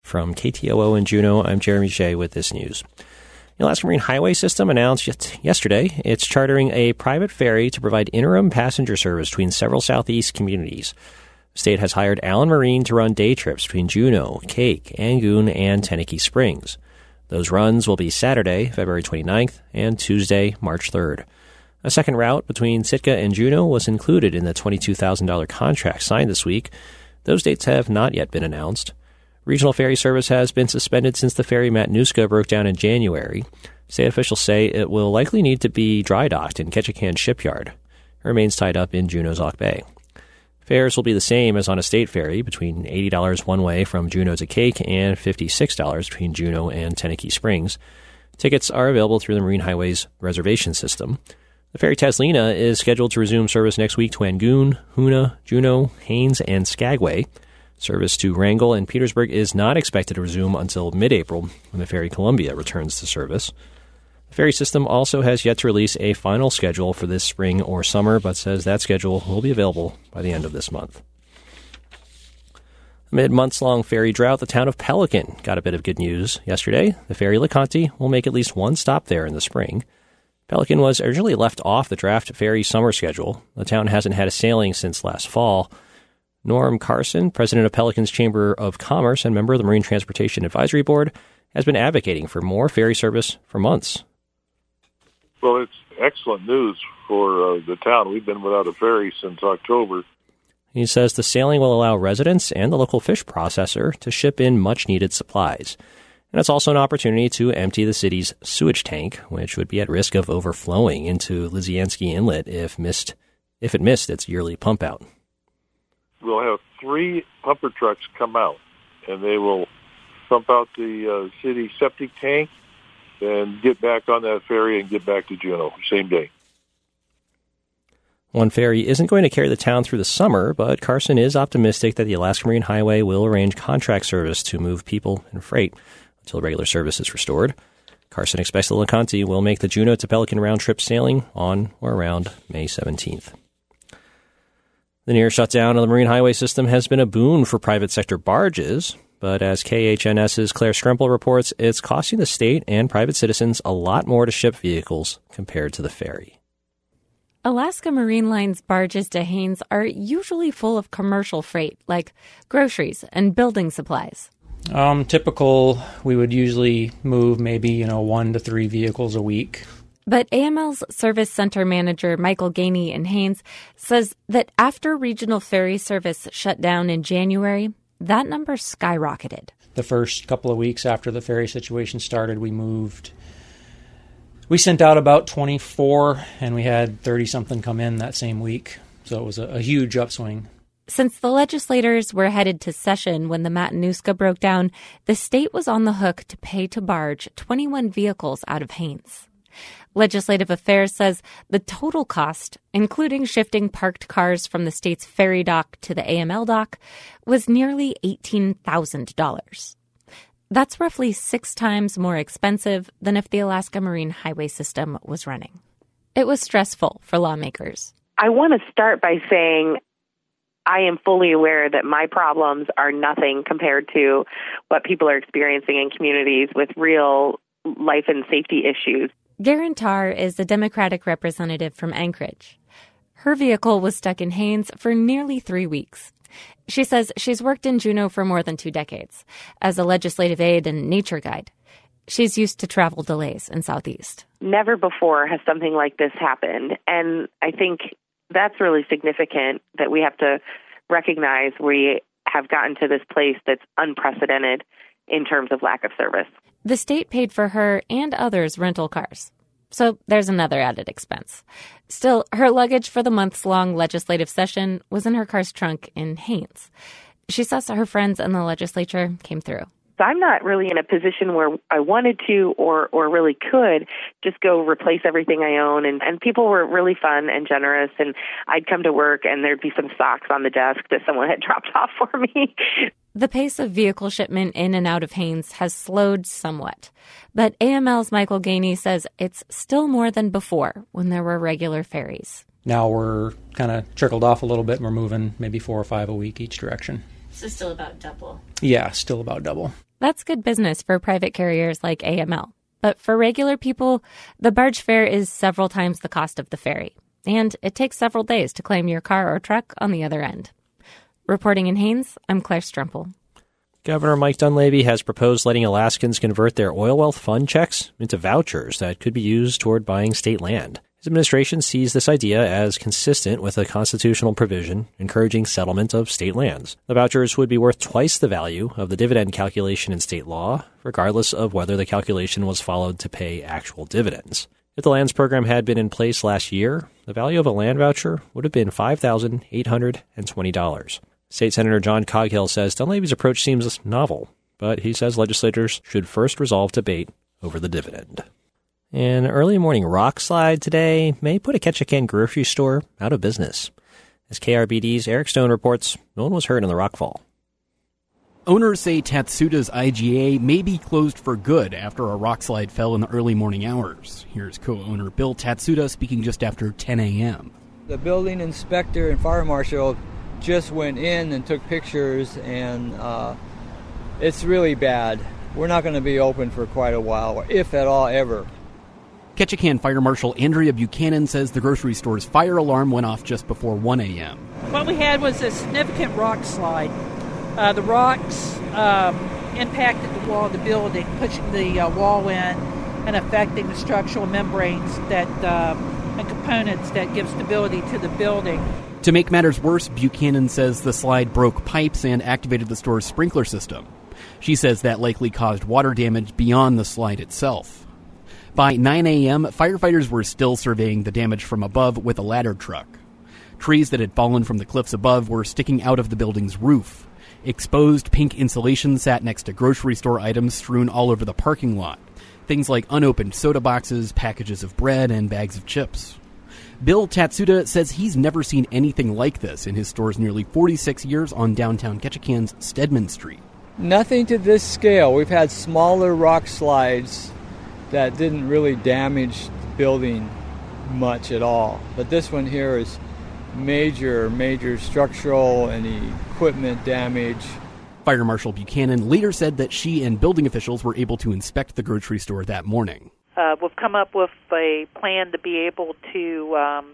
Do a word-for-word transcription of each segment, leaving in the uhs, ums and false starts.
From K T O O in Juneau, I'm Jeremy Shea with this news. The Alaska Marine Highway System announced yesterday it's chartering a private ferry to provide interim passenger service between several southeast communities. The state has hired Allen Marine to run day trips between Juneau, Cake, Angoon, and Tenakee Springs. Those runs will be Saturday, February twenty-ninth, and Tuesday, March third. A second route between Sitka and Juneau was included in the twenty-two thousand dollars contract signed this week. Those dates have not yet been announced. Regional ferry service has been suspended since the ferry Matanuska broke down in January. State officials say it will likely need to be dry docked in Ketchikan Shipyard. It remains tied up in Juneau's Auk Bay. Fares will be the same as on a state ferry, between eighty dollars one way from Juneau to Cake and fifty-six dollars between Juneau and Tenakee Springs. Tickets are available through the Marine Highway's reservation system. The ferry Taslina is scheduled to resume service next week to Angoon, Hoonah, Juneau, Haines, and Skagway. Service to Wrangell and Petersburg is not expected to resume until mid-April, when the ferry Columbia returns to service. The ferry system also has yet to release a final schedule for this spring or summer, but says that schedule will be available by the end of this month. Amid months-long ferry drought, the town of Pelican got a bit of good news yesterday. The ferry LeConte will make at least one stop there in the spring. Pelican was originally left off the draft ferry summer schedule. The town hasn't had a sailing since last fall. Norm Carson, president of Pelican's Chamber of Commerce and member of the Marine Transportation Advisory Board, has been advocating for more ferry service for months. Well, it's excellent news for uh, the town. We've been without a ferry since October. He says the sailing will allow residents and the local fish processor to ship in much-needed supplies. And it's also an opportunity to empty the city's sewage tank, which would be at risk of overflowing into Lisiansky Inlet if missed, if it missed its yearly pump out. We'll have three pumper trucks come out, and they will pump out the uh, city septic tank and get back on that ferry and get back to Juneau same day. One ferry isn't going to carry the town through the summer, but Carson is optimistic that the Alaska Marine Highway will arrange contract service to move people and freight until regular service is restored. Carson expects the LeConte will make the Juneau to Pelican round-trip sailing on or around May seventeenth. The near shutdown of the Marine Highway System has been a boon for private sector barges, but as K H N S's Claire Strempel reports, it's costing the state and private citizens a lot more to ship vehicles compared to the ferry. Alaska Marine Line's barges to Haines are usually full of commercial freight, like groceries and building supplies. Um, typical, we would usually move maybe, you know, one to three vehicles a week. But A M L's service center manager Michael Gainey in Haines says that after regional ferry service shut down in January, that number skyrocketed. The first couple of weeks after the ferry situation started, we moved. We sent out about twenty-four, and we had thirty-something come in that same week. So it was a, a huge upswing. Since the legislators were headed to session when the Matanuska broke down, the state was on the hook to pay to barge twenty-one vehicles out of Haines. Legislative Affairs says the total cost, including shifting parked cars from the state's ferry dock to the A M L dock, was nearly eighteen thousand dollars. That's roughly six times more expensive than if the Alaska Marine Highway System was running. It was stressful for lawmakers. I want to start by saying I am fully aware that my problems are nothing compared to what people are experiencing in communities with real life and safety issues. Garen Tarr is a Democratic representative from Anchorage. Her vehicle was stuck in Haines for nearly three weeks. She says she's worked in Juneau for more than two decades as a legislative aide and nature guide. She's used to travel delays in Southeast. Never before has something like this happened, and I think that's really significant that we have to recognize we have gotten to this place that's unprecedented in terms of lack of service. The state paid for her and others' rental cars. So there's another added expense. Still, her luggage for the months-long legislative session was in her car's trunk in Haines. She says her friends in the legislature came through. So I'm not really in a position where I wanted to or, or really could just go replace everything I own. And, and people were really fun and generous. And I'd come to work and there'd be some socks on the desk that someone had dropped off for me. The pace of vehicle shipment in and out of Haines has slowed somewhat. But A M L's Michael Gainey says it's still more than before when there were regular ferries. Now we're kind of trickled off a little bit and we're moving maybe four or five a week each direction. So still about double. Yeah, still about double. That's good business for private carriers like A M L. But for regular people, the barge fare is several times the cost of the ferry. And it takes several days to claim your car or truck on the other end. Reporting in Haines, I'm Claire Strempel. Governor Mike Dunleavy has proposed letting Alaskans convert their oil wealth fund checks into vouchers that could be used toward buying state land. His administration sees this idea as consistent with a constitutional provision encouraging settlement of state lands. The vouchers would be worth twice the value of the dividend calculation in state law, regardless of whether the calculation was followed to pay actual dividends. If the lands program had been in place last year, the value of a land voucher would have been five thousand eight hundred twenty dollars. State Senator John Coghill says Dunleavy's approach seems novel, but he says legislators should first resolve debate over the dividend. An early morning rock slide today may put a Ketchikan grocery store out of business. As K R B D's Eric Stone reports, no one was hurt in the rockfall. Owners say Tatsuda's I G A may be closed for good after a rock slide fell in the early morning hours. Here's co-owner Bill Tatsuda speaking just after ten a.m. The building inspector and fire marshal just went in and took pictures, and uh, it's really bad. We're not going to be open for quite a while, if at all ever. Ketchikan Fire Marshal Andrea Buchanan says the grocery store's fire alarm went off just before one a.m. What we had was a significant rock slide. Uh, the rocks um, impacted the wall of the building, pushing the uh, wall in and affecting the structural membranes that um, and components that give stability to the building. To make matters worse, Buchanan says the slide broke pipes and activated the store's sprinkler system. She says that likely caused water damage beyond the slide itself. By nine a.m., firefighters were still surveying the damage from above with a ladder truck. Trees that had fallen from the cliffs above were sticking out of the building's roof. Exposed pink insulation sat next to grocery store items strewn all over the parking lot. Things like unopened soda boxes, packages of bread, and bags of chips. Bill Tatsuda says he's never seen anything like this in his store's nearly forty-six years on downtown Ketchikan's Stedman Street. Nothing to this scale. We've had smaller rock slides that didn't really damage the building much at all. But this one here is major, major structural and equipment damage. Fire Marshal Buchanan later said that she and building officials were able to inspect the grocery store that morning. Uh, we've come up with a plan to be able to um,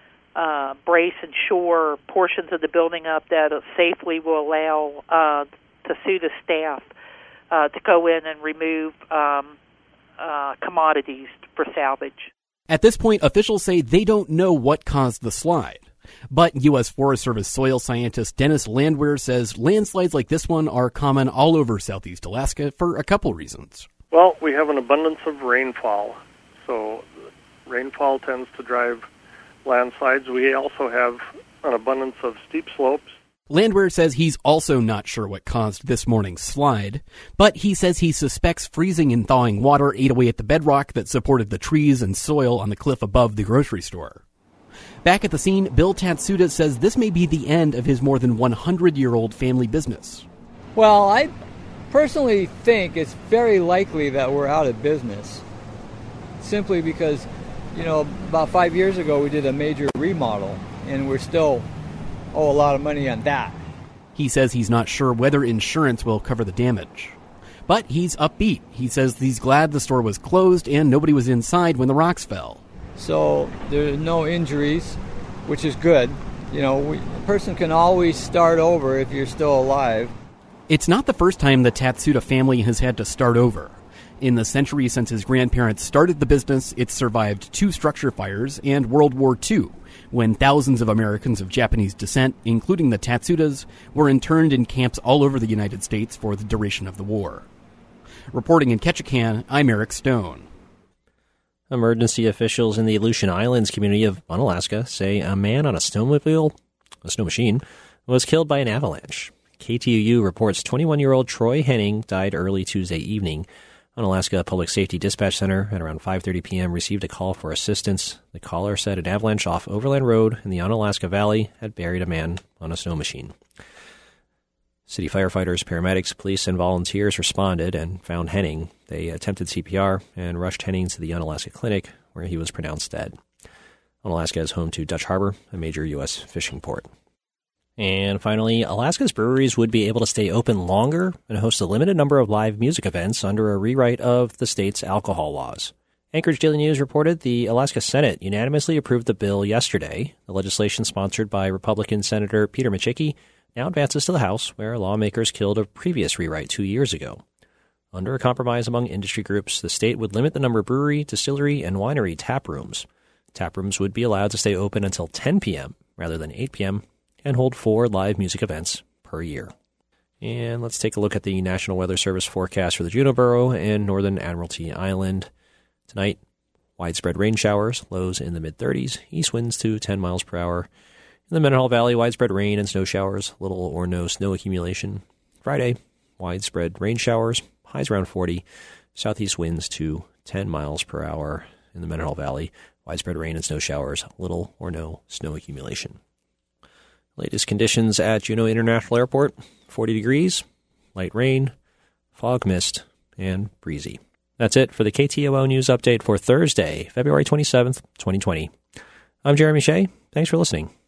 uh, brace and shore portions of the building up that safely will allow uh, Tatsuda staff uh, to go in and remove um, uh, commodities for salvage. At this point, officials say they don't know what caused the slide. But U S Forest Service soil scientist Dennis Landwehr says landslides like this one are common all over southeast Alaska for a couple reasons. Well, we have an abundance of rainfall, so rainfall tends to drive landslides. We also have an abundance of steep slopes. Landwehr says he's also not sure what caused this morning's slide, but he says he suspects freezing and thawing water ate away at the bedrock that supported the trees and soil on the cliff above the grocery store. Back at the scene, Bill Tatsuda says this may be the end of his more than one hundred year old family business. Well, I personally think it's very likely that we're out of business, simply because, you know, about five years ago we did a major remodel, and we're still owe a lot of money on that. He says he's not sure whether insurance will cover the damage. But he's upbeat. He says he's glad the store was closed and nobody was inside when the rocks fell. So there are no injuries, which is good. You know, we, a person can always start over if you're still alive. It's not the first time the Tatsuda family has had to start over. In the century since his grandparents started the business, it's survived two structure fires and World War Two, when thousands of Americans of Japanese descent, including the Tatsudas, were interned in camps all over the United States for the duration of the war. Reporting in Ketchikan, I'm Eric Stone. Emergency officials in the Aleutian Islands community of Unalaska say a man on a snowmobile, a snow machine, was killed by an avalanche. K T U U reports twenty-one-year-old Troy Henning died early Tuesday evening. Unalaska Public Safety Dispatch Center at around five thirty p.m. received a call for assistance. The caller said an avalanche off Overland Road in the Unalaska Valley had buried a man on a snow machine. City firefighters, paramedics, police, and volunteers responded and found Henning. They attempted C P R and rushed Henning to the Unalaska Clinic, where he was pronounced dead. Unalaska is home to Dutch Harbor, a major U S fishing port. And finally, Alaska's breweries would be able to stay open longer and host a limited number of live music events under a rewrite of the state's alcohol laws. Anchorage Daily News reported the Alaska Senate unanimously approved the bill yesterday. The legislation, sponsored by Republican Senator Peter Micciche, now advances to the House, where lawmakers killed a previous rewrite two years ago. Under a compromise among industry groups, the state would limit the number of brewery, distillery, and winery tap rooms. Tap rooms would be allowed to stay open until ten p.m. rather than eight p.m., and hold four live music events per year. And let's take a look at the National Weather Service forecast for the Juneau Borough and Northern Admiralty Island. Tonight, widespread rain showers, lows in the mid-thirties, east winds to ten miles per hour. In the Mendenhall Valley, widespread rain and snow showers, little or no snow accumulation. Friday, widespread rain showers, highs around forty, southeast winds to ten miles per hour. In the Mendenhall Valley, widespread rain and snow showers, little or no snow accumulation. Latest conditions at Juneau International Airport, forty degrees, light rain, fog mist, and breezy. That's it for the K T O O News Update for Thursday, February twenty-seventh, twenty twenty. I'm Jeremy Shea. Thanks for listening.